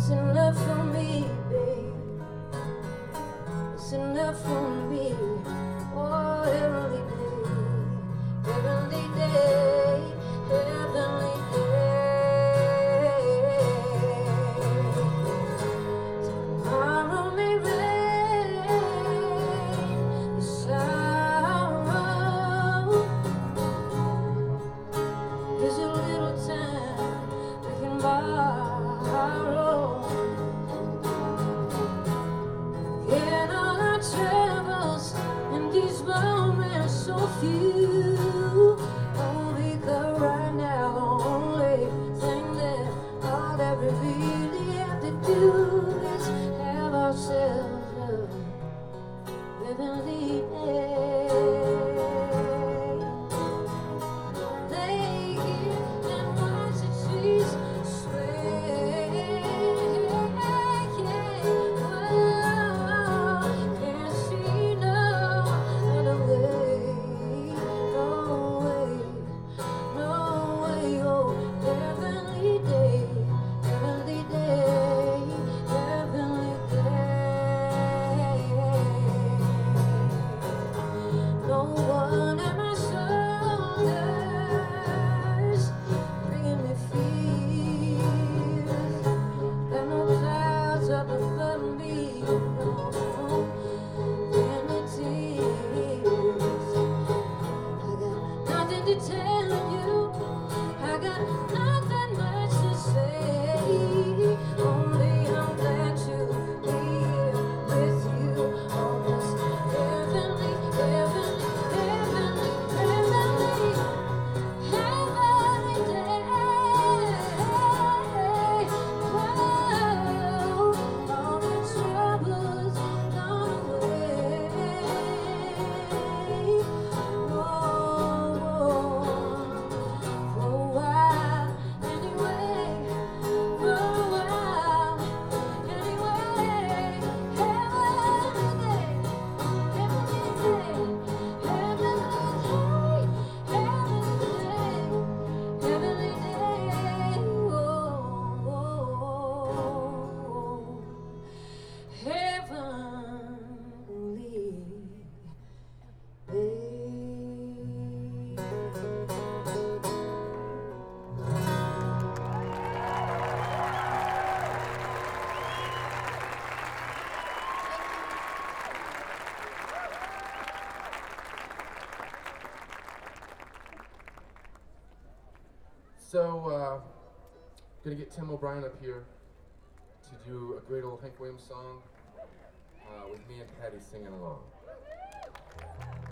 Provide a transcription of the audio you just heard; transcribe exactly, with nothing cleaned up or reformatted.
It's enough for me, babe. It's enough for me. Oh, heavenly day, heavenly day, heavenly day. Tomorrow may rain the sorrow. There's a little time we can borrow. In all our troubles, in these moments so few, oh, because right now the only thing that all that we really have to do is have ourselves a heavenly day. Lay here and watch the trees sway. Can't see no other way, no way, no way. Oh, heavenly day, heavenly day, heavenly day. No one at my shoulders bringing me fears. Got no clouds up above me, no any tears. I got nothing to tell you, I got nothing much to say. Only I'm glad to be here with you on this heavenly, heavenly, heavenly, heavenly, heavenly day. Whoa, all the troubles gone away. Whoa, for a while anyway, for a while anyway. Heavenly day, heavenly day, heavenly day, heavenly day, whoa, heavenly day. So, uh, gonna get Tim O'Brien up here to do a great old Hank Williams song uh, with me and Patty singing along.